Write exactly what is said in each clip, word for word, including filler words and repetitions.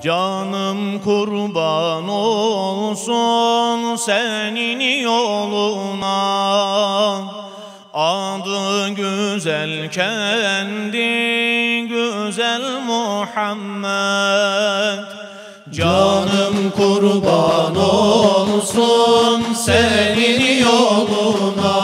Canım kurban olsun senin yoluna, adı güzel kendi güzel Muhammed. Canım kurban olsun senin yoluna,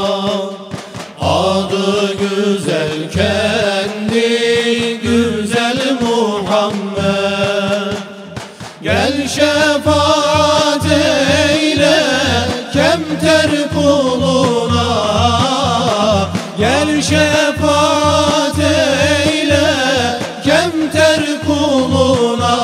adı güzel kendi güzel Muhammed. Gel şefaat eyle kemter kuluna, gel şefaat eyle kemter kuluna,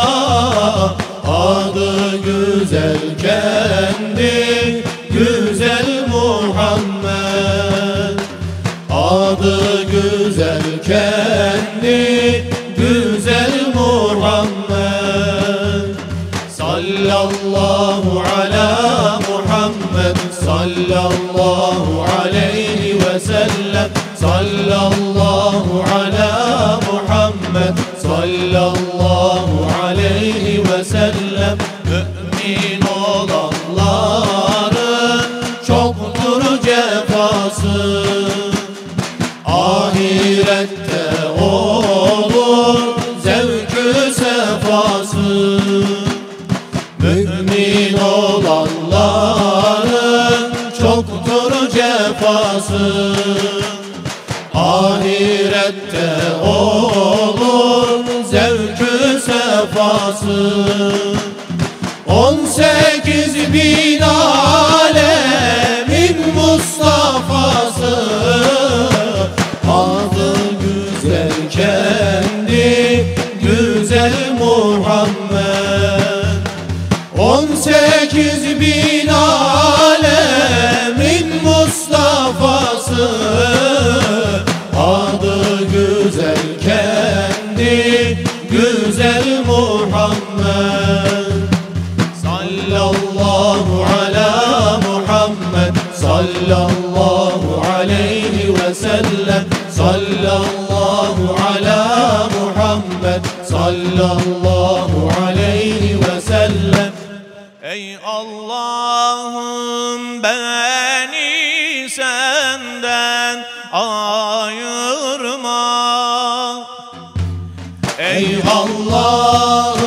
adı güzel kendi güzel Muhammed. Adı güzel kendi güzel Muhammed. Sallallahu ala Muhammed, sallallahu aleyhi ve sellem. Sallallahu ala Muhammed, sallallahu aleyhi ve sellem. Mümin olanların çoktur cefası, ahirette olur zevkü sefası. Mümin olanların çoktur cefası, ahirette olur zevkü sefası. On sekiz bin alemin Mustafa'sı, adı güzel kendi güzel Muhammed. On sekiz bin alemin Mustafa'sı, adı güzel kendi güzel Muhammed. Sallallahu ala Muhammed, sallallahu aleyhi ve sellem. Sallallahu ala Muhammed, sallallahu aleyhi ve sellem. Ey Allah'ım beni senden ayırma. Ey Allah